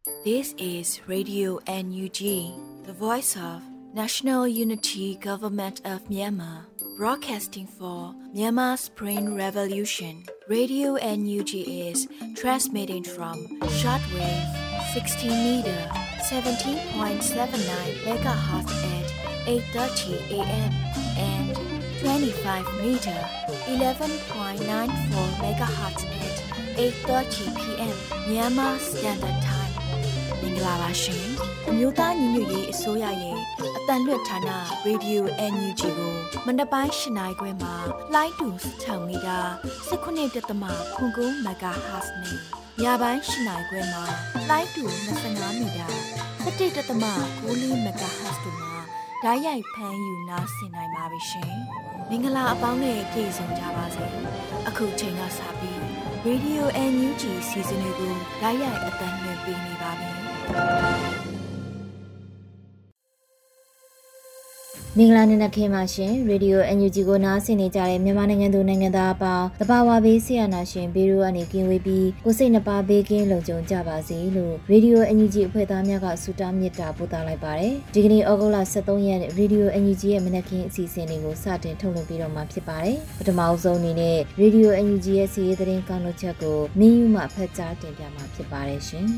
This is Radio NUG, the voice of National Unity Government of Myanmar, broadcasting for Myanmar Spring Revolution. Radio NUG is transmitting from shortwave 16 meter, 17.79 megahertz at 8:30 a.m. and 25 meter, 11.94 megahertz at 8:30 p.m. Myanmar Standard Time. မင်္ဂလာပါရှင်အမျိုးသားညီညွတ်ရေးအစိုးရရဲ့အတန်လွတ်ဌာန Radio NUG ကိုမနက်ပိုင်း၈နာရီခွဲမှာလိုင်းတူ6မီတာ19.9 MHz နဲ့ညပိုင်း၈နာရီခွဲမှာလိုင်းတူ25မီတာ17.9 MHz တို့မှာဓာတ်ရိုက်ဖမ်းယူနားဆင်နိုင်ပါပြီရှင်မင်္ဂလာအပေါင်းနဲ့ပြည့်စုံကြပါစေအခုချိန်ကစပြီး Radio NUG စီစဉ်လေးကိုဓာတ်ရိုက်အတန်လွှင့်ပေးနေပါပြီမင်္ဂလာနေ့နဲ့ခင်ပါရှင်ရေဒီယို NUG ကိုနားဆင်နေကြတဲ့မြန်မာနိုင်ငံသူနိုင်ငံသားအပေါင်းတဘာဝဘေးဆရာနာရှင်ဘေးရိုးကနေကင်းဝေးပြီးကိုစိတ်နှပါဘေးကင်းလုံခြုံကြပါစေလို့ရေဒီယို NUG အဖွဲ့သားများကဆုတောင်းမေတ္တာပို့သလိုက်ပါတယ်ဒီကနေ့ဩဂုတ်လ23ရက်ရေဒီယို NUG ရဲ့မနက်ခင်းအစီအစဉ်လေးကိုစတင်ထုတ်လွှင့်ပြီးတော့မှာဖြစ်ပါတယ်ပထမဆုံးအနေနဲ့ရေဒီယို NUG ရဲ့စီးရီးသတင်းကောင်းလို့ချက်ကိုမင်းယူမှဖတ်ကြားတင်ပြမှာဖြစ်ပါတယ်ရှင်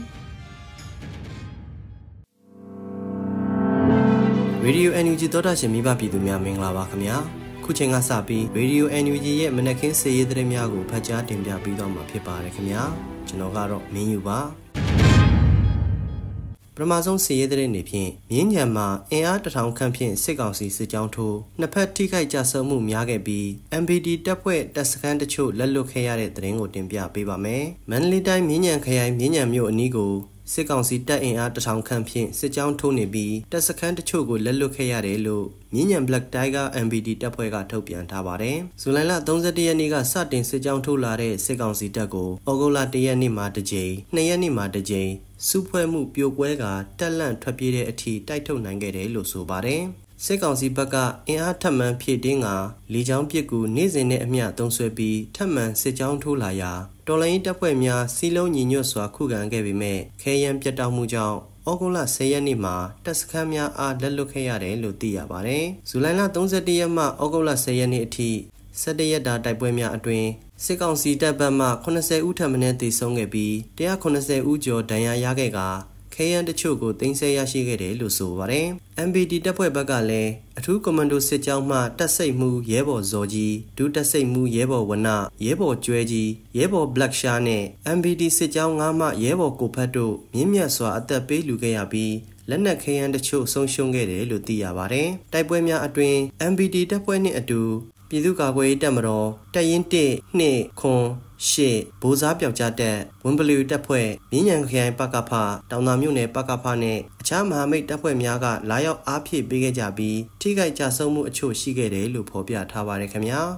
ရေဒီယို NUG သောတာရှင်မိဘပြည်သူများမင်္ဂလာပါခင်ဗျာခုချိန်ကစပြီးရေဒီယို NUG ရဲ့မနက်ခင်းစီးရီးသတင်းများကိုဖတ်ကြားတင်ပြပေးသွားမှာဖြစ်ပါတယ်ခင်ဗျာကျွန်တော်ကတော့မင်းယူပါပထမဆုံးစီးရီးသတင်းတွေဖြင့်မြင်းညံမှာအင်အား1000ခန့်ဖြင့်စစ်ကောင်စီစစ်ကြောင်းထိုးနှစ်ဖက်ထိခိုက်ကြဆုံမှုများခဲ့ပြီး MPD တပ်ဖွဲ့တပ်စခန်းတချို့လက်လွတ်ခဲ့ရတဲ့သတင်းကိုတင်ပြပေးပါမယ်မန္တလေးတိုင်းမြင်းညံခရိုင်မြင်းညံမြို့အနီးကိုစစ်ကောင်စီတပ်အင်အား1000ခန့်ဖြင့်စစ်ကြောင်းထိုးနေပြီးတပ်စခန်းတချို့ကိုလက်လွတ်ခဲ့ရတယ်လို့မြင်းညံ Black Tiger MPD တပ်ဖွဲ့ကထုတ်ပြန်ထားပါတယ်။ဇူလိုင်လ31ရက်နေ့ကစတင်စစ်ကြောင်းထိုးလာတဲ့စစ်ကောင်စီတပ်ကိုဩဂုတ်လ1ရက်နေ့မှာတစ်ကြိမ်2ရက်နေ့မှာတစ်ကြိမ်စုဖွဲ့မှုပြိုကွဲကတက်လန့်ထွက်ပြေးတဲ့အထိတိုက်ထုတ်နိုင်ခဲ့တယ်လို့ဆိုပါတယ်။စစ်ကောင်စီဘက်ကအင်အားထပ်မံဖြည့်တင်းကလေကြောင်းပစ်ကူနေ့စဉ်နဲ့အမျှသုံးဆွဲပြီးထပ်မံစစ်ကြောင်းထိုးလာရာတော်လိုင်းတပ်ဖွဲ့များစီလုံးညီညွတ်စွာခုခံခဲ့ပေမဲ့ခဲယမ်းပြတ်တောက်မှုကြောင့်ဩဂုတ်လ10ရက်နေ့မှာတပ်စခန်းများအားလက်လွတ်ခဲ့ရတယ်လို့သိရပါတယ်။ဇူလိုင်လ31ရက်မှဩဂုတ်လ10ရက်နေ့အထိ17ရက်တာတိုက်ပွဲများအတွင်းစစ်ကောင်စီတပ်ဘက်မှ80ဦးထပ်မံသေဆုံးခဲ့ပြီး190ဦးကျော်ဒဏ်ရာရခဲ့ကာခဲယမ်းတချို့ကိုတင်ဆက်ရရှိခဲ့တယ်လို့ဆိုပါတယ်။ MPD တပ်ဖွဲ့ဘက်ကလည်းအထူးကွန်မန်ဒိုစစ်ကြောင်းမှတပ်စိတ်မှုရဲဘော်ဇော်ကြီးဒုတပ်စိတ်မှုရဲဘော်ဝနရဲဘော်ကျွဲကြီးရဲဘော် Black Shark နဲ့ MPD စစ်ကြောင်း9မှရဲဘော်ကိုဖတ်တို့မြင့်မြတ်စွာအသက်ပေးလူခဲ့ရပြီးလက်နက်ခဲယမ်းတချို့ဆုံးရှုံးခဲ့တယ်လို့သိရပါတယ်။တိုက်ပွဲများအတွင်း MPD တပ်ဖွဲ့နှင့်အတူပြည်သူ့ကာကွယ်ရေးတပ်မတော်တပ်ရင်း1 2 8ဘိုးစားပြောက်ကြားတပ်ဝန်ပလီတပ်ဖွဲ့မြင်းညံခရိုင်ပကဖတောင်သာမြို့နယ်ပကဖနဲ့အခြားမဟာမိတ်တပ်ဖွဲ့များကလာရောက်အားဖြည့်ပေးခဲ့ကြပြီးထိခိုက်ကြဆုံးမှုအချို့ရှိခဲ့တယ်လို့ဖော်ပြထားပါတယ်ခင်ဗျာ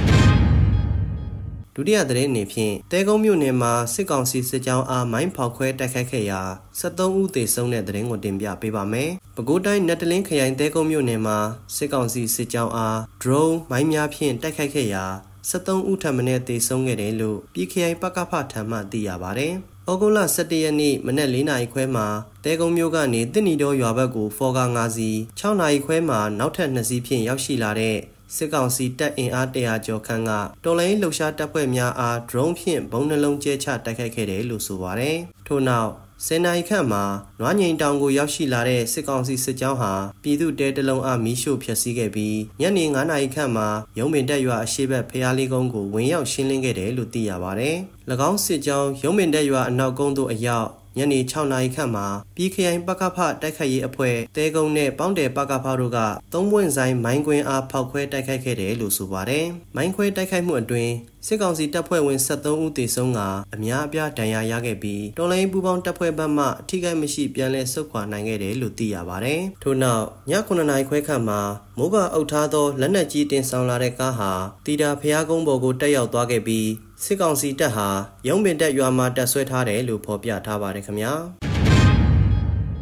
ဒုတိယသတင်းအနေဖြင့်တဲကုန်းမြို့နယ်မှာစစ်ကောင်စီစစ်ကြောင်းအားမိုင်းဖောက်ခွဲတိုက်ခိုက်ခဲ့ရာ73ဦးသေဆုံးတဲ့သတင်းကိုတင်ပြပေးပါမယ်။ပဲခူးတိုင်းနတ်တလင်းခရိုင်တဲကုန်းမြို့နယ်မှာစစ်ကောင်စီစစ်ကြောင်းအား drone မိုင်းများဖြင့်တိုက်ခိုက်ခဲ့ရာ73ဦးထပ်မံသေဆုံးခဲ့တယ်လို့ပြည်ခရိုင်ပကဖထံမှသိရပါတယ်။ဩဂုတ်လ17ရက်နေ့မနက်4နာရီခွဲမှာတဲကုန်းမြို့ကနေတစ်နီတော်ရွာဘက်ကိုဖော်ကား5စီး6နာရီခွဲမှာနောက်ထပ်2စီးဖြင့်ရောက်ရှိလာတဲ့စစ်ကောင်စီတပ်အင်အား100ကျော်ခန့်ကတော်လိုင်းလှုပ်ရှားတပ်ဖွဲ့များအား drone ဖြင့်ဘုံနှလုံးကျဲချတိုက်ခိုက်ခဲ့တယ်လို့ဆိုပါတယ်။ထို့နောက်10နာရီခန့်မှာနွားငိန်တောင်ကိုရောက်ရှိလာတဲ့စစ်ကောင်စီစစ်ကြောင်းဟာပြည်သူတဲတလုံးအားမီးရှို့ဖျက်ဆီးခဲ့ပြီးညနေ9နာရီခန့်မှာရုံးပင်တက်ရွာအရှိဘက်ဖျားလေးကုန်းကိုဝင်ရောက်ရှင်းလင်းခဲ့တယ်လို့သိရပါတယ်။၎င်းစစ်ကြောင်းရုံးပင်တက်ရွာအနောက်ကုန်းသို့အရောက်ညနေ6နာရီခန့်မှာပြည်ခရိုင်ပကဖတိုက်ခိုက်ရေးအဖွဲ့တဲကုန်းနဲ့ပေါင်းတယ်ပကဖတို့ကသုံးပွင့်ဆိုင်မိုင်းကွင်းအားဖောက်ခွဲတိုက်ခိုက်ခဲ့တယ်လို့ဆိုပါတယ်။မိုင်းခွဲတိုက်ခိုက်မှုအတွင်းစစ်ကောင်စီတပ်ဖွဲ့ဝင်73ဦးသေဆုံးကအများအပြားဒဏ်ရာရခဲ့ပြီးတော်လိုင်းပူပေါင်းတပ်ဖွဲ့ဘက်မှအထိကိမရှိပြန်လည်ဆုတ်ခွာနိုင်ခဲ့တယ်လို့သိရပါတယ်။ထို့နောက်ည9နာရီခွဲခန့်မှာမိုးကအုပ်ထားသောလက်နက်ကြီးတင်ဆောင်လာတဲ့ကားဟာတီတာဖျားကုန်းပေါ်ကိုတက်ရောက်သွားခဲ့ပြီးစစ်ကောင်စီတပ်ဟာရုံးပင်တပ်ရွာမှာတပ်ဆွဲထားတယ်လို့ဖော်ပြထားပါတယ်ခင်ဗျာ။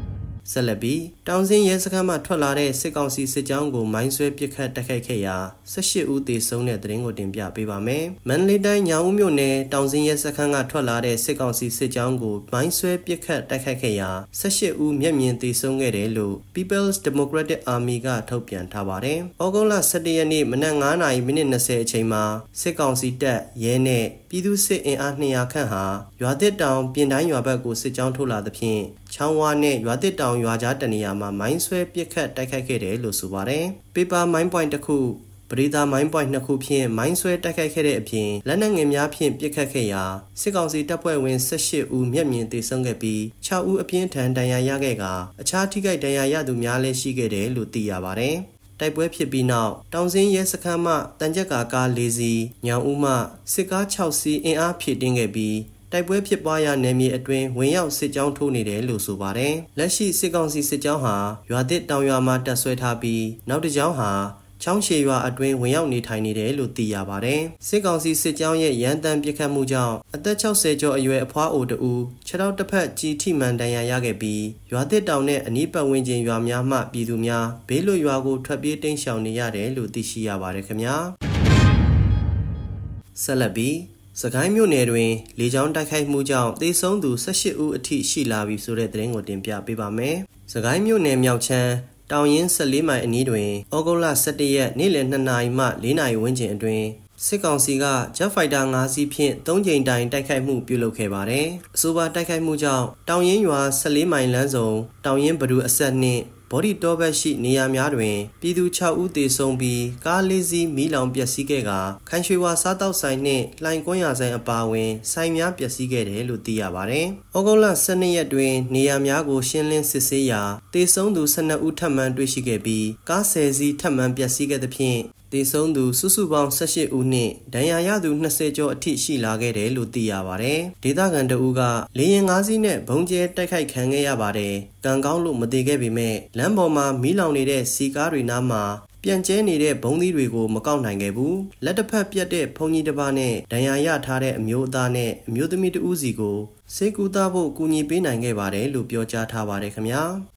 ဆက်လက်ပြီးတောင်စင်းရဲစခန်းမှထွက်လာတဲ့စစ်ကောင်စီစစ်ကြောင်းကိုမိုင်းဆွဲပစ်ခတ်တိုက်ခိုက်ခဲ့ရာ18ဦးသေဆုံးတဲ့သတင်းကိုတင်ပြပေးပါမယ်။မန္တလေးတိုင်းညောင်ဦးမြို့နယ်တောင်စင်းရဲစခန်းကထွက်လာတဲ့စစ်ကောင်စီစစ်ကြောင်းကိုမိုင်းဆွဲပစ်ခတ်တိုက်ခိုက်ခဲ့ရာ18ဦးမျက်မြင်သေဆုံးခဲ့တယ်လို့ People's Democratic Army ကထုတ်ပြန်ထားပါတယ်။ဩဂုတ်လ17ရက်နေ့မနက်9:20အချိန်မှာစစ်ကောင်စီတပ်ရဲနဲ့ပြည်သူ့စစ်အင်အား200ခန့်ဟာရွာသစ်တောင်ပြင်တိုင်းရွာဘက်ကိုစစ်ကြောင်းထိုးလာသဖြင့်ချောင်းဝါနဲ့ရွာသစ်တောင်ရွာကြားတနေရာမှာမိုင်းဆွဲပစ်ခတ်တိုက်ခိုက်ခဲ့တယ်လို့ဆိုပါတယ်။ Paper Mine Point တစ်ခုပရိသာမိုင်းပွိုင်း2ခုဖြင့်မိုင်းဆွဲတိုက်ခိုက်ခဲ့တဲ့အပြင်လက်နက်ငယ်များဖြင့်ပစ်ခတ်ခဲ့ရာစစ်ကောင်စီတပ်ဖွဲ့ဝင်18ဦးမျက်မြင်သေဆုံးခဲ့ပြီး6ဦးအပြင်းထန်ဒဏ်ရာရခဲ့ကာအခြားထိခိုက်ဒဏ်ရာရသူများလည်းရှိခဲ့တယ်လို့သိရပါတယ်။တိုက်ပွဲဖြစ်ပြီးနောက်တောင်စင်းရဲစခန်းမှတန်ကြက်ကာကား4စီးညောင်ဦးမှစစ်ကား6စီးအင်အားဖြည့်တင်းခဲ့ပြီးတိုက်ပွဲဖြစ်ပွားရာနယ်မြေအတွင်းဝင်ရောက်စစ်ကြောင်းထိုးနေတယ်လို့ဆိုပါတယ်။လက်ရှိစစ်ကောင်စီစစ်ကြောင်းဟာရွာသစ်တောင်ရွာမှာတပ်ဆွဲထားပြီးနောက်တစ်ကြောင်းဟာချောင်းရှည်ရွာအတွင်းဝင်ရောက်နေထိုင်နေတယ်လို့သိရပါတယ်။စစ်ကောင်စီစစ်ကြောင်းရဲ့ရန်တမ်းပစ်ခတ်မှုကြောင့်အသက်60ကျော်အရွယ်အဖွားအိုတူခြေထောက်တစ်ဖက်ကြီးထိမှန်ဒဏ်ရာရခဲ့ပြီးရွာသစ်တောင်နဲ့အနီးပတ်ဝန်းကျင်ရွာများမှပြည်သူများဘေးလွတ်ရွာကိုထွက်ပြေးတိမ်းရှောင်နေရတယ်လို့သိရှိရပါတယ်ခင်ဗျာ။ဆက်လက်ပြီးစကိုင်းမြို့နယ်တွင်လေကြောင်းတိုက်ခိုက်မှုကြောင့်သေဆုံးသူ18ဦးအထိရှိလာပြီဆိုတဲ့သတင်းကိုတင်ပြပေးပါမယ်။စကိုင်းမြို့နယ်မြောက်ချမ်းတောင်ရင်14မိုင်အနီးတွင်ဩဂုတ်လ17ရက်နေ့လယ်2နာရီမှ4နာရီဝန်းကျင်အတွင်းစစ်ကောင်စီက Jet Fighter 5စီးဖြင့်3ကြိမ်တိုင်တိုက်ခိုက်မှုပြုလုပ်ခဲ့ပါတယ်။အဆိုပါတိုက်ခိုက်မှုကြောင့်တောင်ရင်ရွာ14မိုင်လမ်းစုံတောင်ရင်ဘဒူအဆက်နှင့်ဘော်ဒီတောဘက်ရှိနေရာများတွင်ပြည်သူ6ဦးသေဆုံးပြီးကား4စီးမီးလောင်ပျက်စီးခဲ့ကာခိုင်ရွှေဝါစားတောက်ဆိုင်နှင့်လှိုင်ကွန်းရဆိုင်အပါအဝင်ဆိုင်များပျက်စီးခဲ့တယ်လို့သိရပါတယ်။ဩဂုတ်လ12ရက်တွင်နေရာများကိုရှင်းလင်းစစ်ဆေးရာသေဆုံးသူ12ဦးထပ်မံတွေ့ရှိခဲ့ပြီးကား10စီးထပ်မံပျက်စီးခဲ့သဖြင့်သေဆုံးသူစုစုပေါင်း18ဦးနှင့်ဒဏ်ရာရသူ20ကျော်အထိရှိလာခဲ့တယ်လို့သိရပါတယ်။ဒေသခံတအူးကလေယာဉ်5စီးနဲ့ဘုံကျဲတိုက်ခိုက်ခံခဲ့ရပါတယ်။ကံကောင်းလို့မသေးခဲ့ပေမဲ့လမ်းပေါ်မှာမီးလောင်နေတဲ့စီကားတွေနားမှာပြန်ကျဲနေတဲ့ဘုံသီးတွေကိုမကောက်နိုင်ခဲ့ဘူး။လက်တစ်ဖက်ပြတ်တဲ့ဘုံကြီးတစ်ပါးနဲ့ဒဏ်ရာရထားတဲ့အမျိုးအသားနဲ့အမျိုးသမီးတဦးစီကိုစေကူသားဖို့ကူညီပေးနိုင်ခဲ့ပါတယ်လို့ပြောကြားထားပါတယ်ခင်ဗျာ။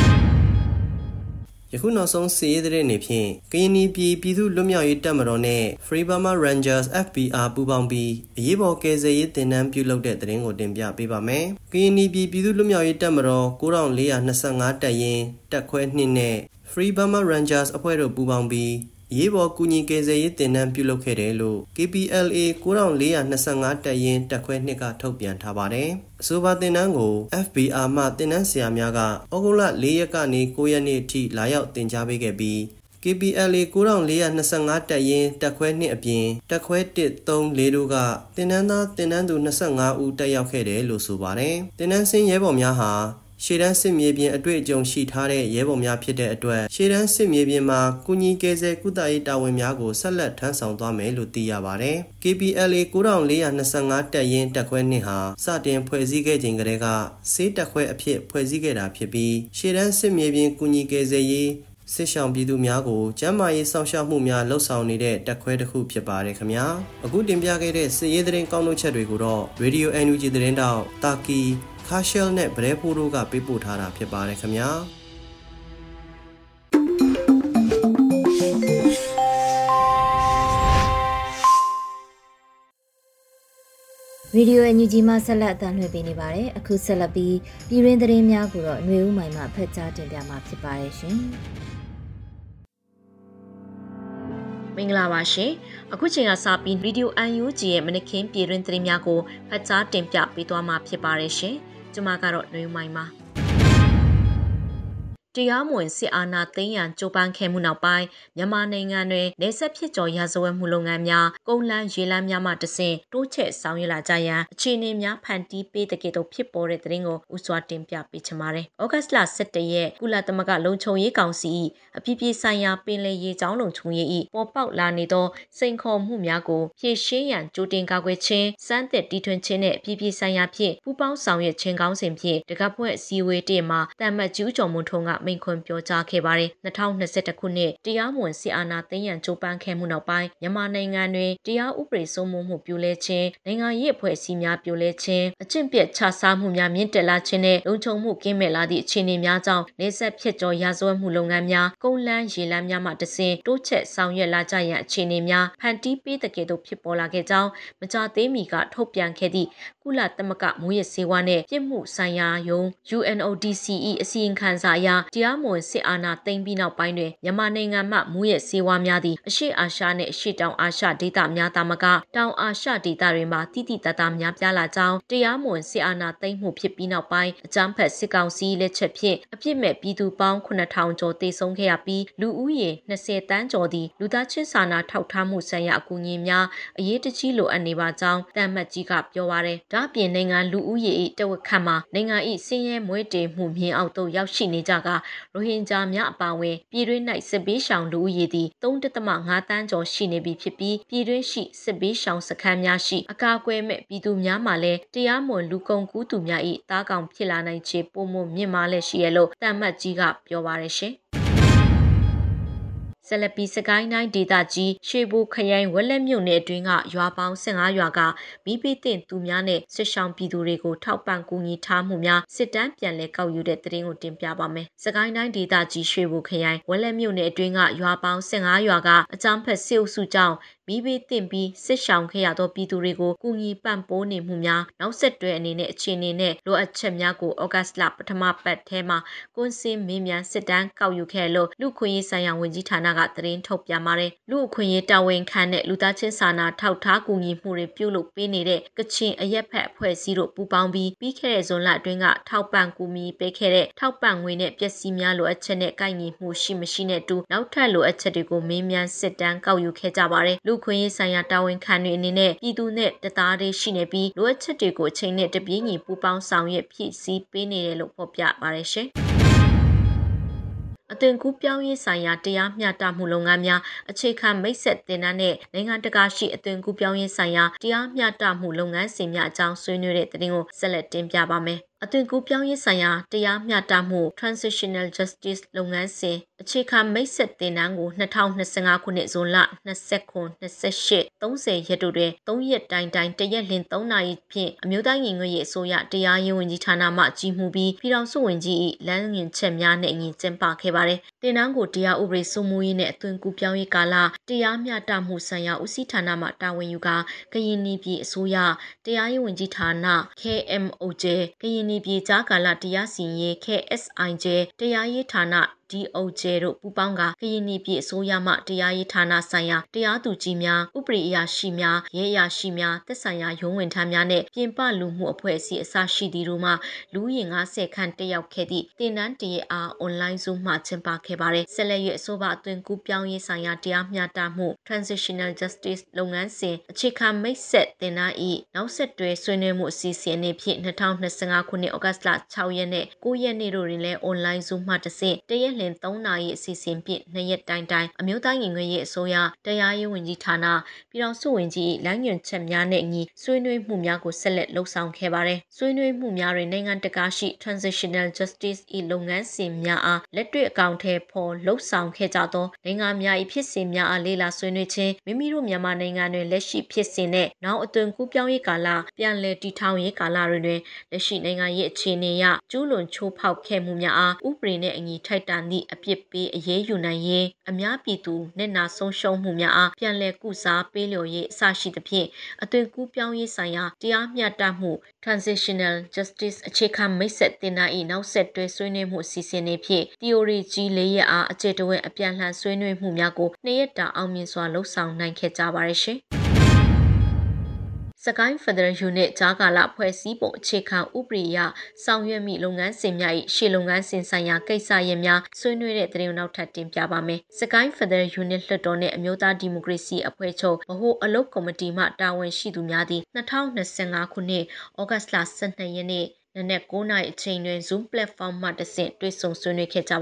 ယခုနောက်ဆုံးစီးရဲတဲ့နေဖြင့်ကရင်ပြည်သူ့လွတ်မြောက်ရေးတပ်မတော်နဲ့ Free Burma Rangers FBR ပူးပေါင်းပြီးအရေးပေါ်ကယ်ဆယ်ရေးတင်နန်းပြုလုပ်တဲ့သတင်းကိုတင်ပြပေးပါမယ်။ကရင်ပြည်သူ့လွတ်မြောက်ရေးတပ်မတော်9425တပ်ရင်းတပ်ခွဲ2နဲ့ Free Burma Rangers အဖွဲ့တို့ပူးပေါင်းပြီးအရေးပေါ်ကူညီကယ်ဆယ်ရေးတင်နန်းပြုလုပ်ခဲ့တယ်လို့ KPLA 9425တပ်ရင်းတပ်ခွဲ2ကထုတ်ပြန်ထားပါတယ်။အဆိုပါတင်နန်းကို FBR မှတင်နန်းဆရာများကဩဂုတ်လ4ရက်ကနေ9ရက်နေ့အထိလာရောက်တင်ကြားပေးခဲ့ပြီး KPLA 9425တပ်ရင်းတပ်ခွဲ2အပြင်တပ်ခွဲ1 3 4တို့ကတင်နန်းသားတင်နန်းသူ25ဦးတက်ရောက်ခဲ့တယ်လို့ဆိုပါတယ်။တင်နန်းစင်းရဲဘော်များဟာရှေ့တန်းစစ်မြေပြင်အတွေ့အကြုံရှိထားတဲ့ရဲဘော်များဖြစ်တဲ့အတွက်ရှေ့တန်းစစ်မြေပြင်မှာကုညီကယ်ဆယ်ကုသရေးတာဝန်များကိုဆက်လက်ထမ်းဆောင်သွားမယ်လို့သိရပါတယ်။ KPLA 9425တပ်ရင်းတပ်ခွဲ2ဟာစတင်ဖွဲ့စည်းခဲ့ချိန်ကတည်းကစေးတပ်ခွဲအဖြစ်ဖွဲ့စည်းခဲ့တာဖြစ်ပြီးရှေ့တန်းစစ်မြေပြင်ကုညီကယ်ဆယ်ရေးစစ်ဆောင်ပြည်သူများကိုကျန်းမာရေးစောင့်ရှောက်မှုများလှုပ်ဆောင်နေတဲ့တပ်ခွဲတစ်ခုဖြစ်ပါတယ်ခင်ဗျာအခုတင်ပြခဲ့တဲ့စစ်ရေးသတင်းကောက်နှုတ်ချက်တွေကိုတော့ Radio NUG သတင်းတောက်တာကီခါရှယ်နဲ့ဗရဲဖိုးတို့ကပေးပို့ထားတာဖြစ်ပါတယ်ခင်ဗျာရေဒီယိုအန်ယူဂျီမှဆက်လက်အသံလွှင့်ပေးနေပါတယ်အခုဆက်လက်ပြီးပြည်တွင်းသတင်းများကိုတော့ຫນွေဦးမိုင်မှဖတ်ကြားတင်ပြမှာဖြစ်ပါတယ်ရှင်မင်္ဂလာပါရှင်အခုချိန်ကစပြီးရေဒီယို UNG ရဲ့မနက်ခင်းပြည်တွင်းသတင်းများကိုဖတ်ကြားတင်ပြပေးသွားမှာဖြစ်ပါတယ်ရှင်ကျွန်မကတော့ຫນွေဦးမိုင်ပါတရားမဝင်စစ်အာဏာသိမ်းရန်ကြိုးပမ်းခဲ့မှုနောက်ပိုင်းမြန်မာနိုင်ငံတွင်နေဆက်ဖြစ်ကျော်ရာဇဝတ်မှုလုပ်ငန်းများကုန်းလန်းရေလန်းများမှတဆင့်တိုးချဲ့ဆောင်ရွက်လာကြရန်အခြေအနေများဖန်တီးပေးတဲ့ကဲ့သို့ဖြစ်ပေါ်တဲ့သတင်းကိုဥစွာတင်ပြပေးချင်ပါတယ်။ဩဂတ်လ17ရက်ကုလသမဂ္ဂလုံခြုံရေးကောင်စီ၏အပြည်ပြည်ဆိုင်ရာပင်လယ်ရေကြောင်းလုံခြုံရေး၏ပေါ်ပေါက်လာနေသောစိန်ခေါ်မှုများကိုဖြေရှင်းရန်ကြိုတင်ကာကွယ်ခြင်းစမ်းသစ်တီထွင်ခြင်းနှင့်အပြည်ပြည်ဆိုင်ရာဖြင့်ပူးပေါင်းဆောင်ရွက်ခြင်းကောင်းစဉ်ဖြင့်တကဖွဲ့အစည်းအဝေးတည်းမှာတမတ်ကျူးကျော်မွန်ထုံးကမိန့်ခွန်းပြောကြားခဲ့ပါတယ်။2021ခုနှစ်တရားမဝင်စစ်အာဏာသိမ်းရန်ကြိုးပမ်းခဲ့မှုနောက်ပိုင်းမြန်မာနိုင်ငံတွင်တရားဥပဒေစိုးမိုးမှုပြိုလဲခြင်းနိုင်ငံရေးအဖွဲ့အစည်းများပြိုလဲခြင်းအကျင့်ပြတ်ခြစားမှုများမြင့်တက်လာခြင်းနဲ့လုံခြုံမှုကင်းမဲ့လာသည့်အခြေအနေများကြောင့်နေဆက်ဖြစ်ကျော်ရာဇဝတ်မှုလုပ်ငန်းများကုန်းလန်းရေလမ်းများမှတဆင့်တိုးချဲ့ဆောင်ရွက်လာကြရန်အခြေအနေများဖန်တီးပေးတဲ့ကဲ့သို့ဖြစ်ပေါ်လာခဲ့ကြောင်းမကြာသေးမီကထုတ်ပြန်ခဲ့သည့်ကုလသမဂ္ဂမူရစေဝါနှင့်ပြည်မှုဆိုင်ရာယုံ UNODC ၏အစီရင်ခံစာအရတရားမဝင်စစ်အာဏာသိမ်းပြီးနောက်ပိုင်းတွင်မြန်မာနိုင်ငံမှမူရစေဝါများသည့်အရှေ့အာရှနှင့်အရှေ့တောင်အာရှဒေသများသာမကတောင်အာရှဒေသတွေမှာတိတိတတ်တာများပြားလာကြောင်းတရားမဝင်စစ်အာဏာသိမ်းမှုဖြစ်ပြီးနောက်ပိုင်းအကြမ်းဖက်စစ်ကောင်စီလက်ချက်ဖြင့်အပြစ်မဲ့ပြည်သူပေါင်း9000ကျော်သေဆုံးခဲ့ရပြီးလူဦးရေ20တန်းကျော်သည့်လူသားချင်းစာနာထောက်ထားမှုဆိုင်ရာအကူအညီများအရေးတကြီးလိုအပ်နေပါကြောင်းတမ်မတ်ကြီးကပြောပါရယ်ဒါ့အပြင်နိုင်ငံလူဦးရေ၏တဝက်ခန့်မှာနိုင်ငံ၏စင်းရဲမွဲတေမှုမြင့်အောက်သို့ရောက်ရှိနေကြကရိုဟင်ဂျာများအပါအဝင်ပြည်တွင်း၌စစ်ပေးရှောင်လူဦးရေသည်3.5 တန်းကျော်ရှိနေပြီဖြစ်ပြီးပြည်တွင်းရှိစစ်ပေးရှောင်စခန်းများရှိအကာအကွယ်မဲ့ပြည်သူများမှလည်းတရားမဝင်လူကုန်ကူးသူများ၏တားကောင်ဖြစ်လာနိုင်ခြေပိုမိုမြင့်မားလက်ရှိရလို့တမ်မတ်ကြီးကပြောပါရရှင်ဆလပီစကိုင်းတိုင်းဒေသကြီးရွှေဘိုခရိုင်ဝက်လက်မြို့နယ်အတွင်းကရွာပေါင်း15ရွာကမိဘတင်သူများနဲ့ဆွရှောင်းပြည်သူတွေကိုထောက်ပံ့ကူညီထားမှုများစစ်တမ်းပြန်လည်ကောက်ယူတဲ့သတင်းကိုတင်ပြပါမယ်။စကိုင်းတိုင်းဒေသကြီးရွှေဘိုခရိုင်ဝက်လက်မြို့နယ်အတွင်းကရွာပေါင်း15ရွာကအကြမ်းဖက်စစ်အုပ်စုကြောင့်မိဘတင်ပြီးစစ်ရှောင်ခဲ့ရသောပြည်သူတွေကိုကူညီပံ့ပိုးနေမှုများနောက်ဆက်တွဲအနေနဲ့အခြေအနေနဲ့လိုအပ်ချက်များကိုဩဂတ်စ်လပထမပတ်ထဲမှာကွန်းစင်းမင်းမြန်စစ်တမ်းကောက်ယူခဲ့လို့လူခွင့်ရေးဆိုင်ရာဝန်ကြီးဌာနကသတင်းထုတ်ပြန်ပါတယ်လူအခွင့်ရေးတာဝန်ခံတဲ့လူသားချင်းစာနာထောက်ထားကူညီမှုတွေပြုလုပ်ပေးနေတဲ့ကချင်အရက်ဖက်အဖွဲ့အစည်းတို့ပူးပေါင်းပြီးခဲ့တဲ့ဇွန်လအတွင်းကထောက်ပံ့ကူညီပေးခဲ့တဲ့ထောက်ပံ့ငွေနဲ့ပစ္စည်းများလိုအပ်ချက်နဲ့ကိုက်ညီမှုရှိမရှိနဲ့တူနောက်ထပ်လိုအပ်ချက်တွေကိုမင်းမြန်စစ်တမ်းကောက်ယူခဲ့ကြပါတယ်လူခွင့်ရေးဆိုင်ရာတာဝန်ခံတွေအနေနဲ့ပြည်သူနဲ့တသားတည်းရှိနေပြီးလိုအပ်ချက်တွေကိုအချိန်နဲ့တပြေးညီပူးပေါင်းဆောင်ရွက်ဖြည့်ဆည်းပေးနေတယ်လို့ဖော်ပြပါတယ်ရှင်အသွင်ကူးပြောင်းရေးဆိုင်ရာတရားမျှတမှုလုပ်ငန်းများအခြေခံမိတ်ဆက်တင်နန်းနဲ့နိုင်ငံတကာရှိအသွင်ကူးပြောင်းရေးဆိုင်ရာတရားမျှတမှုလုပ်ငန်းစဉ်များအကြောင်းဆွေးနွေးတဲ့သတင်းကိုဆက်လက်တင်ပြပါမယ်အသွင်ကူးပြောင်းရေးဆိုင်ရာတရားမျှတမှု Transitional Justice လုပ်ငန်းစဉ်အခြေခံမိတ်ဆက်တင်နန်းကို2025ခုနှစ်ဇွန်လ29 28 30ရက်တို့တွင်3ရက်တိုင်းတရက်လင်3နာရီဖြင့်အမျိုးသားညီညွတ်ရေးအစိုးရတရားရေးဝန်ကြီးဌာနမှကြီးမှုပြီးပြည်ထောင်စုဝန်ကြီး၏လမ်းညွှန်ချက်များနဲ့အညီကျင်းပခဲ့ပါတယ်။တင်နန်းကိုတရားဥပဒေစိုးမိုးရေးနဲ့အသွင်ကူးပြောင်းရေးကာလတရားမျှတမှုဆိုင်ရာဦးစီးဌာနမှတာဝန်ယူကာကရင်ပြည်အစိုးရတရားရေးဝန်ကြီးဌာန KMOJ ကရင်ပြည်ကြားကာလတရားစီရင်ရေး KSIJ တရားရေးဌာနDOJ တို့ပူးပေါင်းကကရင်ပြည်အစိုးရမှတရားရေးဌာနဆိုင်ရာတရားသူကြီးများဥပဒေအရာရှိများရဲအရာရှိများသက်ဆိုင်ရာရုံးဝန်ထမ်းများနဲ့ပြင်ပလူမှုအဖွဲ့အစည်းအစရှိသည့်တို့မှလူဦးရေ90ခန့်တက်ရောက်ခဲ့သည့်တင်နန်းတရအားအွန်လိုင်းဇူးမှကျင်းပခဲ့ပါတယ်ဆက်လက်၍အဆိုပါအသွင်ကူးပြောင်းရေးဆိုင်ရာတရားမျှတမှု Transitional Justice လုပ်ငန်းစဉ်အခြေခံမိတ်ဆက်တင်နန်း၏နောက်ဆက်တွဲဆွေးနွေးမှုအစီအစဉ်အနေဖြင့်2025ခုနှစ်ဩဂတ်စ်လ6ရက်နဲ့9ရက်နေ့တို့တွင်လည်းအွန်လိုင်းဇူးမှတဆင့်တရက်လင်3နာရီအစီအစဉ်ဖြင့်2ရက်တိုင်းအမျိုးသားညီညွတ်ရေးအစိုးရတရားရေးဝန်ကြီးဌာနပြည်ထောင်စုဝန်ကြီးလမ်းညွှန်ချက်များနဲ့အညီဆွေးနွေးမှုများကိုဆက်လက်လှုပ်ဆောင်ခဲ့ပါတယ်။ဆွေးနွေးမှုများတွင်နိုင်ငံတကာရှိ Transitional Justice ၏လုပ်ငန်းစဉ်များအားလက်တွေ့အကောင့်ထဲပေါ်လှုပ်ဆောင်ခဲ့ကြသောနိုင်ငံများ၏ဖြစ်စဉ်များအားလေ့လာဆွေးနွေးခြင်းမိမိတို့မြန်မာနိုင်ငံတွင်လက်ရှိဖြစ်စဉ်နဲ့နောက်အသွင်ကူးပြောင်းရေးကာလပြန်လည်တည်ထောင်ရေးကာလတွင်လက်ရှိနိုင်ငံရေးအခြေအနေအရကျူးလွန်ချိုးဖောက်ခဲ့မှုများအားဥပဒေနှင့်အညီထိုက်တန်သည့်အပြစ်ပေးအရေးယူနိုင်ရေးအများပြည်သူနစ်နာဆုံးရှုံးမှုများအားပြန်လည်ကုစားပေးလျော်ရေးအစရှိသဖြင့်အသွင်ကူးပြောင်းရေးဆိုင်ရာတရားမျှတမှု Transitional Justice အခြေခံမိတ်ဆက်တင်နာ၏နောက်ဆက်တွဲဆွေးနွေးမှုအစီအစဉ်တွေဖြင့် theory ကြီး၄ရက်အားအကျယ်တဝင့်အပြန်လှန်ဆွေးနွေးမှုများကို2ရက်တာအောင်မြင်စွာလှုပ်ဆောင်နိုင်ခဲ့ကြပါရရှင်။စကိုင်းဖက်ဒရယ်ယူနစ်ကြားကာလဖွဲ့စည်းပုံအခြေခံဥပဒေအရဆောင်ရွက်မိလုပ်ငန်းစဉ်များ၏ရှေ့လုပ်ငန်းစဉ်ဆိုင်ရာကိစ္စရပ်များဆွေးနွေးတဲ့သတင်းနောက်ထပ်တင်ပြပါမယ်။စကိုင်းဖက်ဒရယ်ယူနစ်လွှတ်တော်နှင့်အမျိုးသားဒီမိုကရေစီအဖွဲ့ချုပ်ဗဟိုအလုပ်ကော်မတီမှတာဝန်ရှိသူများသည်2025ခုနှစ်ဩဂတ်စ်လ12ရက်နေ့နနက်9:00နာရီအချိန်တွင် Zoom platform မှတဆင့်တွေ့ဆုံဆွေးနွေးခဲ့ကြပါတယ်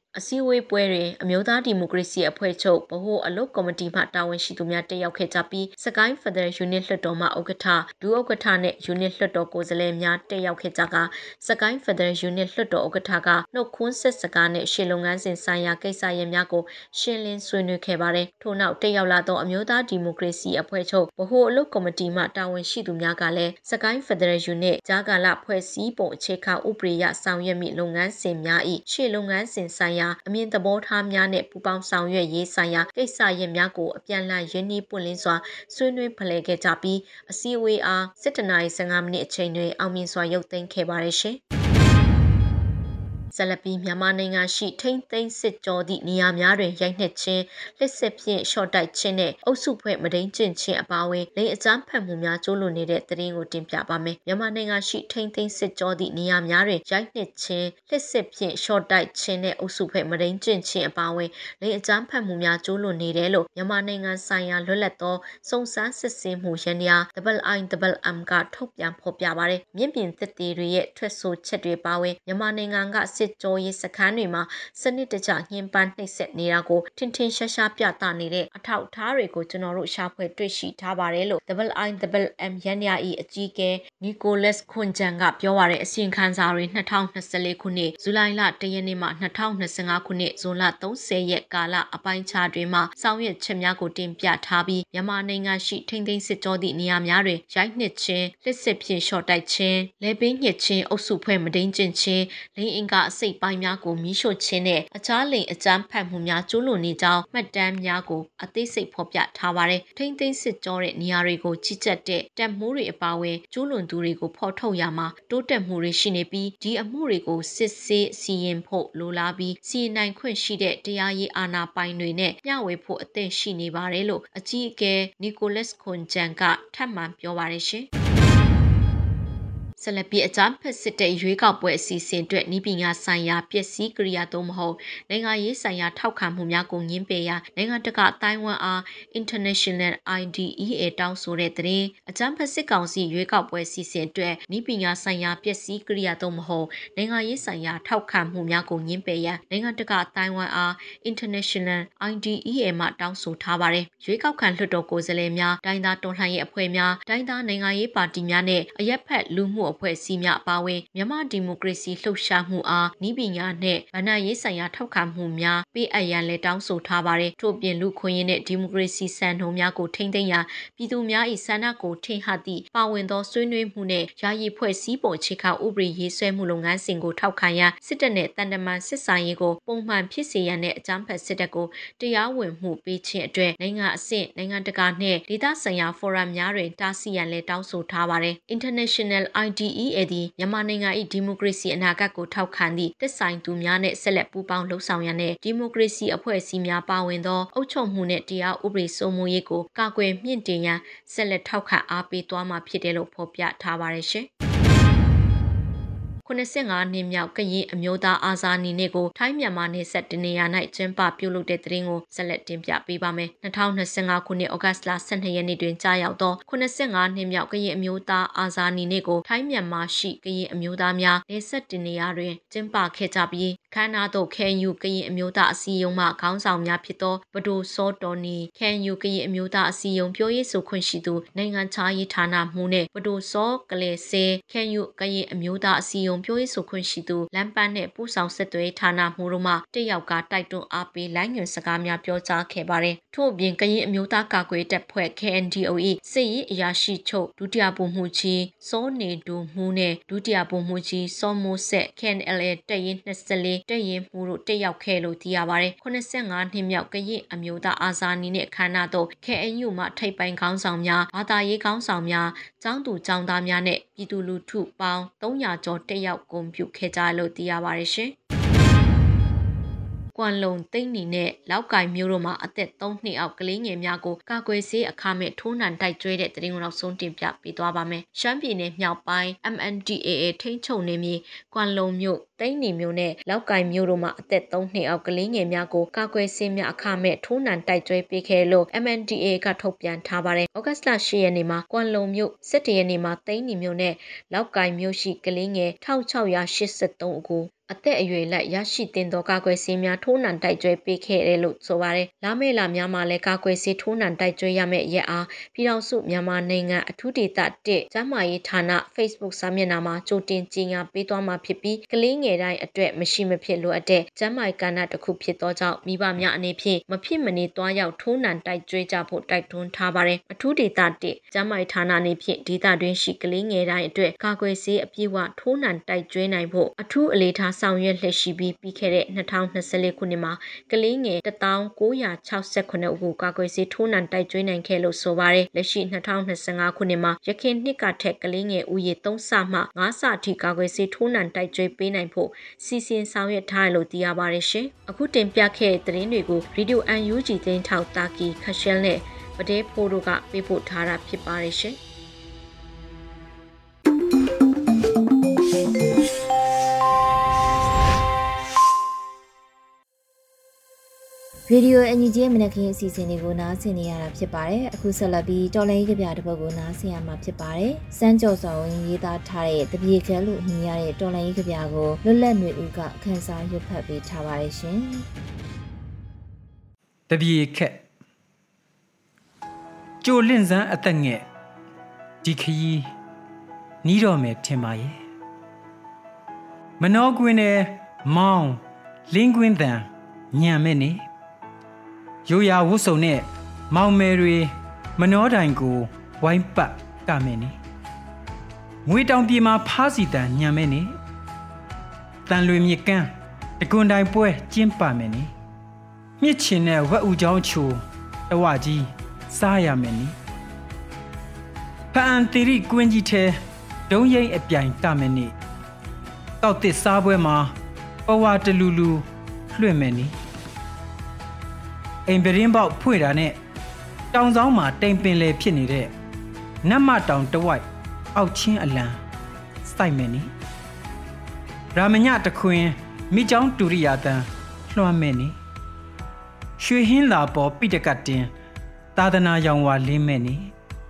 အစည်းအဝေးပွဲတွင်အမျိုးသားဒီမိုကရေစီအဖွဲ့ချုပ်ဗဟိုအလုပ်ကော်မတီမှတာဝန်ရှိသူများတက်ရောက်ခဲ့ကြပြီးစကိုင်းဖက်ဒရယ်ယူနစ်လွှတ်တော်မှဥက္ကဋ္ဌဒုဥက္ကဋ္ဌနှင့်ယူနစ်လွှတ်တော်ကိုယ်စားလှယ်များတက်ရောက်ခဲ့ကြကစကိုင်းဖက်ဒရယ်ယူနစ်လွှတ်တော်ဥက္ကဋ္ဌကနှုတ်ခွန်းဆက်စကားနှင့်ရှေ့လုပ်ငန်းစဉ်ဆိုင်ရာကိစ္စရပ်များကိုရှင်းလင်းဆွေးနွေးခဲ့ပါတယ်။ထို့နောက်တက်ရောက်လာသောအမျိုးသားဒီမိုကရေစီအဖွဲ့ချုပ်ဗဟိုအလုပ်ကော်မတီမှတာဝန်ရှိသူများကလည်းစကိုင်းဖက်ဒရယ်ယူနစ်ဂျာကာလဖွဲ့စည်းပုံအခြေခံဥပဒေရဆောင်ရွက်မိလုပ်ငန်းစဉ်များ၏ရှေ့လုပ်ငန်းစဉ်ဆိုင်ရာအမြင့်သဘောထားများနဲ့ပူးပေါင်းဆောင်ရွက်ရေးဆိုင်ရာကိစ္စရပ်များကိုအပြန်အလှန်ရင်းနှီးပွင့်လင်းစွာဆွေးနွေးဖလှယ်ခဲ့ကြပြီးအစည်းအဝေးအား7:15မိနစ်အချိန်တွင်အောင်မြင်စွာရုပ်သိမ်းခဲ့ပါတယ်ရှင်။ဆလပီမြန်မာနိုင်ငံရှိထိမ့်သိမ်းစစ်ကြောသည့်နေရာများတွင်ရိုက်နှက်ခြင်းလက်စစ်ဖြင့်ရှော့တိုက်ခြင်းနဲ့အုပ်စုဖွဲ့မဒိန်ကျင့်ခြင်းအပါအဝင်လိင်အကြမ်းဖက်မှုများကျူးလွန်နေတဲ့သတင်းကိုတင်ပြပါမယ်။မြန်မာနိုင်ငံရှိထိမ့်သိမ်းစစ်ကြောသည့်နေရာများတွင်ရိုက်နှက်ခြင်းလက်စစ်ဖြင့်ရှော့တိုက်ခြင်းနဲ့အုပ်စုဖွဲ့မဒိန်ကျင့်ခြင်းအပါအဝင်လိင်အကြမ်းဖက်မှုများကျူးလွန်နေတယ်လို့မြန်မာနိုင်ငံဆိုင်ရာလွတ်လပ်သောစုံစမ်းစစ်ဆေးမှုရန်ရာ IIMM ကထုတ်ပြန်ဖော်ပြပါတယ်။မြင့်ပြင်သက်သေတွေရဲ့ထွက်ဆိုချက်တွေပါဝင်မြန်မာနိုင်ငံကစစ်ကြောရေးစခန်းတွေမှာစနစ်တကျညှဉ်းပန်းနှိပ်စက်နေတာကိုထင်ထင်ရှားရှားပြသနေတဲ့အထောက်အထားတွေကိုကျွန်တော်တို့ရှာဖွေတွေ့ရှိထားပါတယ်လို့ IIMM ရန်ရာ၏အကြီးအကဲနီကိုလက်စ်ခွန်ဂျန်ကပြောပါတဲ့အစီရင်ခံစာတွေ2024ခုနှစ်ဇူလိုင်လ1ရက်နေ့မှ2025ခုနှစ်ဇွန်လ30ရက်ကာလအပိုင်းခြားတွင်မှဆောင်ရွက်ချက်များကိုတင်ပြထားပြီးမြန်မာနိုင်ငံရှိထိမ့်သိမ်းစစ်ကြောသည့်နေရာများတွင်ရိုက်နှက်ခြင်းလက်စစ်ဖြင့်ရှော့တိုက်ခြင်းလဲပင်းညှစ်ခြင်းအုပ်စုဖွဲ့မဒိန်ကျင့်ခြင်းလိင်အင်္ဂါအစိတ်ပိုင်းများကိုမီးရှို့ခြင်းနဲ့အခြားလိင်အကြမ်းဖက်မှုများကျူးလွန်နေကြောင်းမှတ်တမ်းများကိုအသေးစိတ်ဖော်ပြထားပါတယ်။ထိမ့်သိမ်းစစ်ကြောတဲ့နေရာတွေကိုကြီးကြပ်တဲ့တပ်မှုတွေအပါအဝင်ကျူးလွန်သူတွေကိုဖော်ထုတ်ရမှာတိုးတက်မှုတွေရှိနေပြီးဒီအမှုတွေကိုစစ်ဆေးစီရင်ဖို့လိုလားပြီးစီရင်နိုင်ခွင့်ရှိတဲ့တရားရေးအာဏာပိုင်တွေနဲ့မျှဝေဖို့အသင့်ရှိနေပါတယ်လို့အကြီးအကဲနီကိုလက်စ်ခွန်ဂျန်ကထပ်မံပြောပါတယ်ရှင်။ဆလပီအကြမ်းဖက်စစ်တဲ့ရွေးကောက်ပွဲအစီအစဉ်အတွက်ဤပညာဆိုင်ရာပစ္စည်းကိရိယာသို့မဟုတ်နိုင်ငံရေးဆိုင်ရာထောက်ခံမှုများကိုငင်းပယ်ရာနိုင်ငံတကာအတိုင်းအဝန်အား International IDEA တောင်းဆိုတဲ့တဲ့အကြမ်းဖက်စစ်ကောင်စီရွေးကောက်ပွဲအစီအစဉ်အတွက်ဤပညာဆိုင်ရာပစ္စည်းကိရိယာသို့မဟုတ်နိုင်ငံရေးဆိုင်ရာထောက်ခံမှုများကိုငင်းပယ်ရာနိုင်ငံတကာအတိုင်းအဝန်အား International IDEA မှတောင်းဆိုထားပါတယ်။ရွေးကောက်ခံလွှတ်တော်ကိုယ်စားလှယ်များတိုင်းသားတော်လှန်ရေးအဖွဲ့များတိုင်းသားနိုင်ငံရေးပါတီများနဲ့အရက်ဖက်လူမှုအဖွဲ့အစည်းများအပါအဝင်မြန်မာဒီမိုကရေစီလှုပ်ရှားမှုအားနည်းပညာနဲ့ဗဏ္ဍာရေးဆိုင်ရာထောက်ခံမှုများပေးအပ်ရန်လည်းတောင်းဆိုထားပါတယ်။ထို့ပြင်လူခွင့်ရေးနဲ့ဒီမိုကရေစီစံနှုန်းများကိုထိန်းသိမ်းရန်ပြည်သူများ၏ဆန္ဒကိုထင်ဟပ်သည့်ပါဝင်သောဆွေးနွေးမှုနဲ့ယာယီဖွဲ့စည်းပုံအခြေခံဥပဒေရေးဆွဲမှုလုပ်ငန်းစဉ်ကိုထောက်ခံရန်စစ်တပ်နဲ့တန်တမန်စစ်ဆိုင်ရေးကိုပုံမှန်ဖြစ်စေရန်နဲ့အကြမ်းဖက်စစ်တပ်ကိုတရားဝင်မှုပေးခြင်းအတွက်နိုင်ငံအဆင့်နိုင်ငံတကာနဲ့ဒေသဆိုင်ရာဖိုရမ်များတွင်တားဆီးရန်လည်းတောင်းဆိုထားပါတယ်။ International IDEA သည်မြန်မာနိုင်ငံ၏ဒီမိုကရေစီအနာဂတ်ကိုထောက်ခံသည့်သက်ဆိုင်သူများနဲ့ဆက်လက်ပူးပေါင်းလှုပ်ဆောင်ရန်နဲ့ဒီမိုကရေစီအဖွဲ့အစည်းများပါဝင်သောအုပ်ချုပ်မှုနဲ့တရားဥပဒေစိုးမိုးရေးကိုကာကွယ်မြင့်တင်ရန်ဆက်လက်ထောက်ခံအားပေးသွားမှာဖြစ်တယ်လို့ဖော်ပြထားပါတယ်ရှင်။85နှစ်မြောက်ကရင်အမျိုးသားအာဇာနည်နေ့ကိုထိုင်းမြန်မာနယ်စပ်တနေရာ၌ကျင်းပပြုလုပ်တဲ့တဲ့ရင်ကိုဆက်လက်တင်ပြပေးပါမယ်။2025ခုနှစ်ဩဂတ်လ12ရက်နေ့တွင်ကြာရောက်သော85နှစ်မြောက်ကရင်အမျိုးသားအာဇာနည်နေ့ကိုထိုင်းမြန်မာရှိကရင်အမျိုးသားများနယ်စပ်တနေရာတွင်ကျင်းပခဲ့ကြပြီးခမ်းနားသို့KNUကရင်အမျိုးသားအစည်းအရုံးမှခေါင်းဆောင်များဖြစ်သောဘဒိုစောတော်နီKNUကရင်အမျိုးသားအစည်းအရုံးပြောရေးဆိုခွင့်ရှိသူနိုင်ငံခြားရေးဌာနမှူးနှင့်ဘဒိုစောကလေးစေKNUကရင်အမျိုးသားအစည်းအရုံးပြောရေးဆိုခွင့်ရှိသူလမ်းပန်းနှင့်ပူဆောင်ဆက်သွယ်ဌာနမှူးတို့မှတက်ရောက်ကတိုက်တွန်းအားပေးလိုင်းညွှန်စကားများပြောကြားခဲ့ပါတယ်။ထို့အပြင်ကရင်အမျိုးသားကာကွယ်တပ်ဖွဲ့ KNDO ၏စစ်ရေးအရာရှိချုပ်ဒုတိယဗိုလ်မှူးကြီးစောနေဒိုမှူးနှင့်ဒုတိယဗိုလ်မှူးကြီးစောမိုးဆက် KNLA တပ်ရင်း24တပ်ရင်းမှူးတို့တက်ရောက်ခဲ့လို့သိရပါတယ်။85နှစ်မြောက်ကရင်အမျိုးသားအာဇာနည်နှင့်အခမ်းအနားသို့ KNU မှထိပ်ပိုင်းခေါင်းဆောင်များဘာသာရေးခေါင်းဆောင်များကျောင်းသူကျောင်းသားများနဲ့ပြည်သူလူထုပေါင်း300ကျော်တက်ရောက်ဂုဏ်ပြုခဲ့ကြလို့သိရပါတယ်ရှင်။ကွမ်လုံသိန်းနီနဲ့လောက်ကိုင်မျိုးတို့မှာအသက်3နှစ်အောက်ကလေးငယ်များကိုကာကွယ်ဆေးအခမဲ့ထိုးနှံတိုက်ကျွေးတဲ့သတင်းကိုနောက်ဆုံးတင်ပြပေးသွားပါမယ်။ရှမ်းပြည်နယ်မြောက်ပိုင်း MNDAA ထိန်းချုပ်နေမြေကွမ်လုံမြို့သိန်းနီမျိုးနဲ့လောက်ကိုင်မျိုးတို့မှာအသက်3နှစ်အောက်ကလေးငယ်များကိုကာကွယ်ဆေးများအခမဲ့ထိုးနှံတိုက်ကျွေးပေးခဲ့လို့ MNDAA ကထုတ်ပြန်ထားပါတယ်။ဩဂတ်လ10ရက်နေ့မှာကွမ်လုံမြို့17ရက်နေ့မှာသိန်းနီမျိုးနဲ့လောက်ကိုင်မျိုးရှိကလေးငယ်1683ဦးကိုအသက်အရွယ်လိုက်ရရှိတင်သောကာကွယ်ဆေးများထိုးနှံတိုက်ကြွေးပေးခဲ့တယ်လို့ဆိုပါတယ်။လာမယ့်လများမှာလည်းကာကွယ်ဆေးထိုးနှံတိုက်ကြွေးရမယ့်ရက်အားပြည်ထောင်စုမြန်မာနိုင်ငံအထူးဒေသ1ကျန်းမာရေးဌာန Facebook စာမျက်နှာမှာကြိုတင်ကြေညာပေးသွားမှာဖြစ်ပြီးကလေးငယ်တိုင်းအတွက်မရှိမဖြစ်လိုအပ်တဲ့ကျန်းမာရေးကဏ္ဍတစ်ခုဖြစ်သောကြောင့်မိဘများအနေဖြင့်မဖြစ်မနေသွားရောက်ထိုးနှံတိုက်ကြွေးကြဖို့တိုက်တွန်းထားပါတယ်။အထူးဒေသ1ကျန်းမာရေးဌာနအနေဖြင့်ဒေသတွင်းရှိကလေးငယ်တိုင်းအတွက်ကာကွယ်ဆေးအပြည့်အဝထိုးနှံတိုက်ကြွေးနိုင်ဖို့အထူးအလေးထားဆောင်ရွက်လျက်ရှိပြီးခဲ့တဲ့2024ခုနှစ်မှာကလေးငယ်1968ဦးကိုကာကွယ်ဆေးထိုးနှံတိုက်ကြွေးနိုင်ခဲ့လို့ဆိုပါတယ်။လက်ရှိ2025ခုနှစ်မှာရခိုင်နှစ်ကထက်ကလေးငယ်ဦးရေ3ဆမှ5ဆအထိကာကွယ်ဆေးထိုးနှံတိုက်ကြွေးပေးနိုင်ဖို့စီစဉ်ဆောင်ရွက်ထားတယ်လို့သိရပါတယ်ရှင်။အခုတင်ပြခဲ့တဲ့သတင်းတွေကို Radio UNG သတင်းထောက်တာကီခရှယ်နဲ့ပဒေဖိုးတို့ကပေးပို့ထားတာဖြစ်ပါတယ်ရှင်။ Radio UNG ရဲ့မနက်ခင်းအစီအစဉ်တွေကိုနားဆင်နေရတာဖြစ်ပါတယ်။အခုဆက်လက်ပြီးတော်လိုင်းရေးကြပြတစ်ပုဒ်ကိုနားဆင်ရမှာဖြစ်ပါတယ်။စမ်းကြော်စွာဝင်ရေးသားထားတဲ့တပြေခဲလို့အမည်ရတဲ့တော်လိုင်းရေးကြပြကိုလွတ်လပ်ຫນွေဦးကခန်းစားရွတ်ဖတ်ပေးထားပါတယ်ရှင်။တပြေခက်ကြိုလင့်စမ်းအသက်ငဲ့ဒီခရီးနီးတော်မယ်ထင်ပါရဲ့။မနှောကွင်းနဲ့မောင်းလင်းကွင်းတန်ညံမဲ့နေရိုးရာဝတ်စုံနဲ့မောင်မယ်တွေမနှောတိုင်ကိုဝိုင်းပတ်ကမယ်နေငွေတောင်ပြေမှာဖားစီတန်ညံမဲ့နေတန်လွေမြကန်းတကွန်တိုင်ပွဲကျင်းပမယ်နေမြစ်ချင်တဲ့ဝက်ဥချောင်းချိုတဝကြီးစားရမယ်နေဖအန်တီရီကွင်းကြီးထဲဒုံရိမ့်အပြိုင်တမယ်နေတောက်တစ်စားပွဲမှာပဝါတလူလူလွှင့်မယ်နေအိမ်ပရင်ပေါက်ဖွင့်တာနဲ့တောင်ဆောင်မှာတိမ်ပင်လေဖြစ်နေတဲ့နတ်မတောင်တဝိုက်အောက်ချင်းအလံစိုက်မယ်နိရာမညတခွင်မိချောင်းတူရိယာတန်လွှမ်းမယ်နိရွှေဟင်းလာပေါ်ပိတကတ်တင်သာသနာရောင်ဝါလင်းမယ်နိ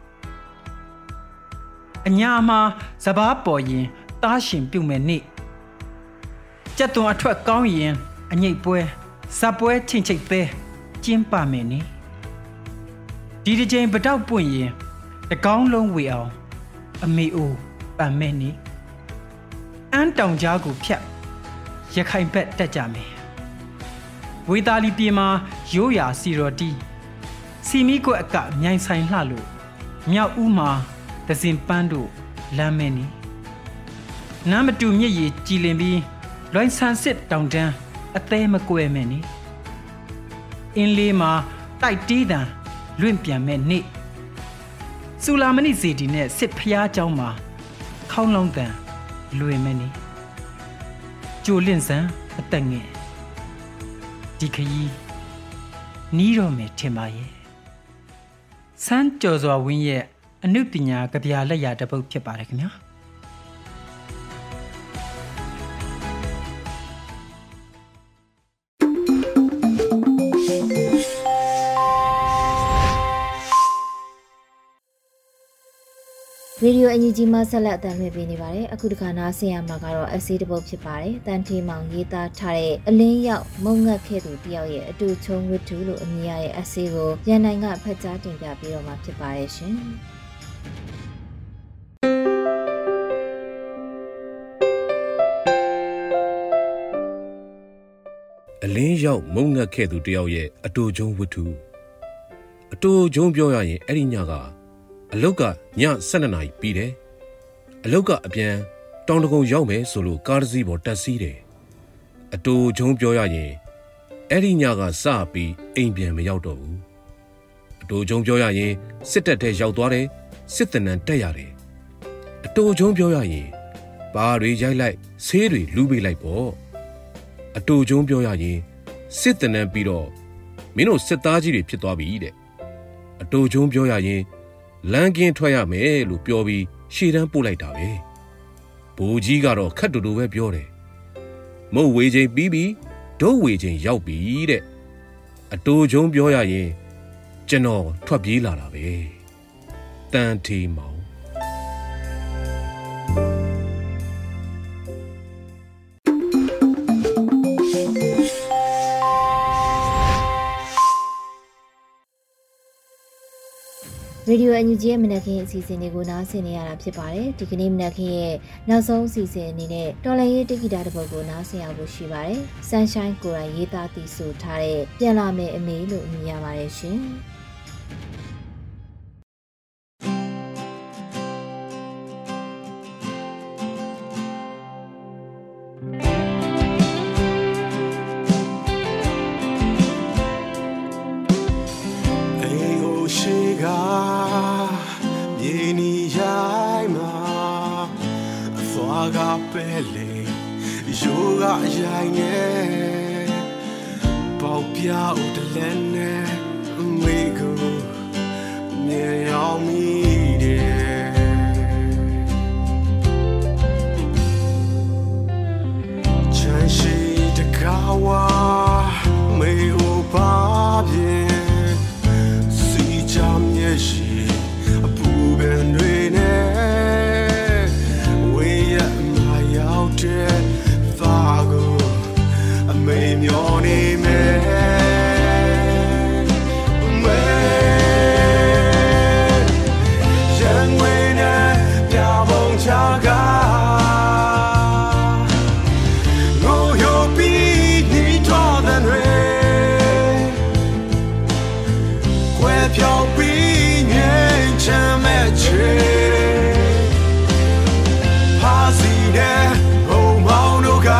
အညာမှာစပားပေါ်ရင်တားရှင်ပြုတ်မယ်နိကြက်သွန်အထွက်ကောင်းရင်အငိတ်ပွဲစပွဲချင်းချိတ်သေးကျင်းပမယ်နိဒီတစ်ချိန်ပတောက်ပွင့်ရင်တကောင်းလုံးဝေအောင်အမေအိုပန်မဲ့နိအန်းတောင်ကြားကိုဖြတ်ရခိုင်ဘက်တက်ကြမယ်ဝေသာလီပြေမှာရိုးရာစီရော်တီစီမီကွက်အကမြိုင်ဆိုင်လှလို့မြောက်ဦးမှာဒဇင်ပန်းတို့လမ်းမဲ့နိနမ်းမတူမြစ်ရည်ကြည်လင်ပြီးလွိုင်းဆန်စစ်တောင်တန်းအသေးမကွဲမဲ့နိအင်းလေးမှာတိုက်တီးတံလွင့်ပြန်မဲ့နေ့စူလာမဏိစေတီနဲ့စစ်ဖျားเจ้าမှာခေါင်းလောင်းတံလွင်မဲ့နေ့ကြိုလင့်စံအသက်ငယ်ဒီခရီးနီးတော့မယ်ထင်ပါရဲ့စမ်းကြော်စွာဝင်းရဲ့အနုပညာကဗျာလက်ရာတစ်ပုဒ်ဖြစ်ပါတယ်ခင်ဗျာရေဒီယိုအန်ယူဂျီမှာဆက်လက်အသံလွှင့်ပေးနေပါတယ်။အခုတခါနားဆင်ရမှာကတော့အစီတစ်ပုဒ်ဖြစ်ပါတယ်။တန်ထေးမောင်ရေးသားထားတဲ့အလင်းရောက်မုံငတ်ခဲ့သူတယောက်ရဲ့အတူချုံဝတ္ထုလို့အမည်ရတဲ့အစီကိုရန်နိုင်ကဖတ်ကြားတင်ပြပေးတော့မှာဖြစ်ပါတယ်ရှင်။အလင်းရောက်မုံငတ်ခဲ့သူတယောက်ရဲ့အတူချုံဝတ္ထုအတူချုံပြောရရင်အဲ့ဒီညကအလုတ်ကည12နာရီပြီးတယ်အလုတ်ကအပြန်တောင်တကုံရောက်မယ်ဆိုလို့ကားတစ်စီးပေါ်တက်စီးတယ်အတူချုံပြောရရင်အဲ့ဒီညကစပြီးအိမ်ပြန်မရောက်တော့ဘူးအတူချုံပြောရရင်စစ်တပ်ထဲရောက်သွားတယ်စစ်တနံတက်ရတယ်အတူချုံပြောရရင်ဘာတွေရိုက်လိုက်ဆေးတွေလူပေးလိုက်ပေါ့အတူချုံပြောရရင်စစ်တနံပြီးတော့မင်းတို့စစ်သားကြီးတွေဖြစ်သွားပြီတဲ့အတူချုံပြောရရင်လမ်းကင်းထွက်ရမယ်လို့ပြောပြီးရှေ့တန်းပို့လိုက်တာပဲဘိုးကြီးကတော့ခက်တူတူပဲပြောတယ်မုတ်ဝေချိန်ပြီးပြီးဒုတ်ဝေချိန်ရောက်ပြီတဲ့အတူချုံပြောရရင်ကျွန်တော်ထွက်ပြေးလာတာပဲတန်ထေးမောင်ရေဒီယို NUG ရဲ့မနက်ခင်းအစီအစဉ်တွေကိုနားဆင်နေရတာဖြစ်ပါတယ်ဒီကနေ့မနက်ခင်းရဲ့နောက်ဆုံးအစီအစဉ်အနေနဲ့တော်လည်ရေးတိဂီတာတစ်ပုဒ်ကိုနားဆင်ရဖို့ရှိပါတယ် Sunshine ကိုယ်တိုင်ရေးသားတည်ဆိုထားတဲ့ပြန်လာမယ်အမေလို့အမည်ရပါတယ်ရှင်ရိုင်းနဲ့ပေါက်ပြဦးတလဲနဲ့မိကိုမြင်ရောက်မိတယ်ချမ်းရှိတကားဝါမေဟိုပါပြင်းစီချမ်းရဲ့ရှိအပူပင်တွေနဲ့ဝေးရမရောက်တဲ့မေမျောနေမယ်မေရန်ဝင်နဲ့ပြပုံချကာငိုယိုပြီးနေတော်တဲ့တွေခွဲဖြောင်းပြီးငြိမ်းချမ်းမဲ့ချေဖာစီနဲ့ဘုံမောင်းတို့က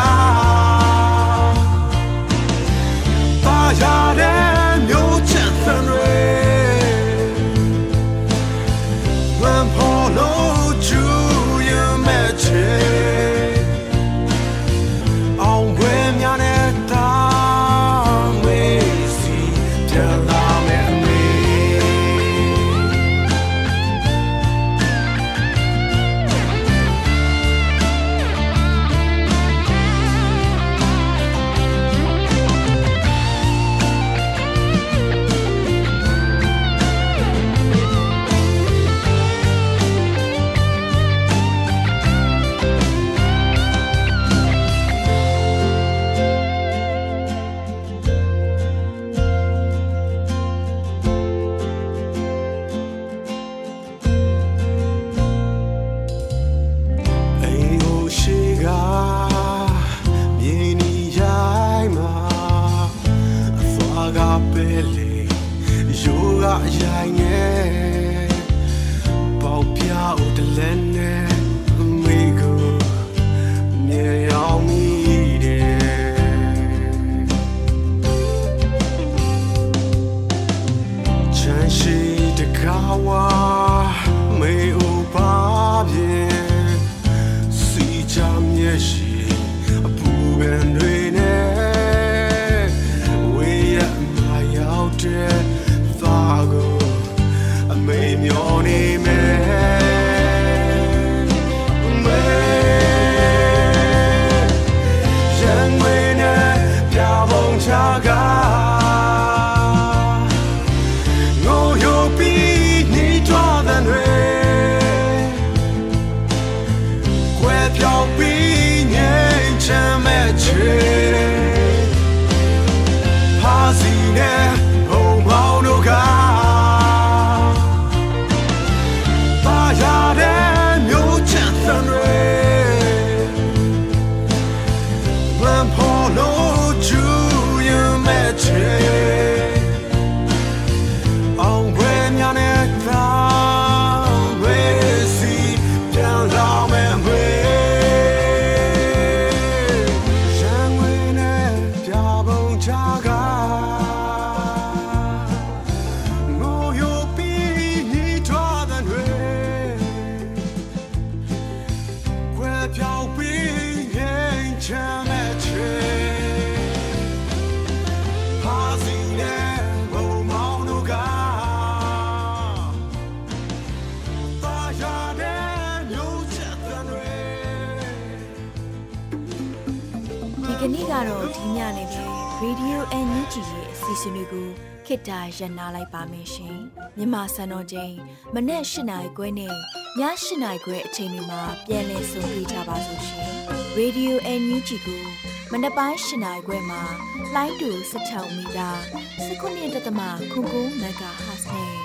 ဒီကနေ့ကတော့ဒီညနေပဲ Radio NUG ရဲ့အစီအစဉ်လေးကိုခေတ္တရနာလိုက်ပါမယ်ရှင်မြန်မာစံတော်ချိန်မနေ့၈နာရီခွဲနဲ့ည၈နာရီခွဲအချိန်တွေမှာပြန်လည်ဆုံတွေ့ကြပါလို့ရှင် Radio NUG ကိုမနေ့ပိုင်း၈နာရီခွဲမှာလိုင်းတူ16မီတာ19.9 MHz နဲ့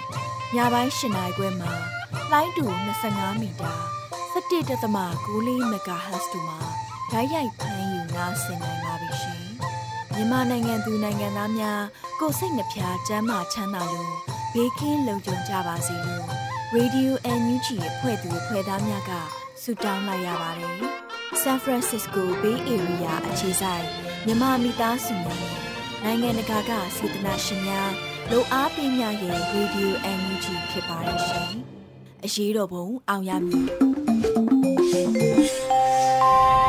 ညပိုင်း8 နာရီခွဲမှာလိုင်းတူ25မီတာ17.6 MHz တို့မှာဓာတ်ရိုက်ဖမ်းယူနားဆင်နိုင်ပါပြီရှင်။မြန်မာနိုင်ငံသူနိုင်ငံသားများကိုယ်စိတ်နှပြကျန်းမာချမ်းသာလို့ဘေးကင်းလုံခြုံကြပါစေလို့ Radio NUG ရဲ့ဖွဲ့သူဖွဲ့သားများကဆုတောင်းလိုက်ရပါတယ်။ San Francisco Bay Area အခြေစိုက်မြန်မာမိသားစုများနဲ့နိုင်ငံတကာကစေတနာရှင်များလိုအားပေးများရဲ့ Radio NUG ဖြစ်ပါတယ်ရှင်။အရေးတော်ပုံအောင်ရမည်။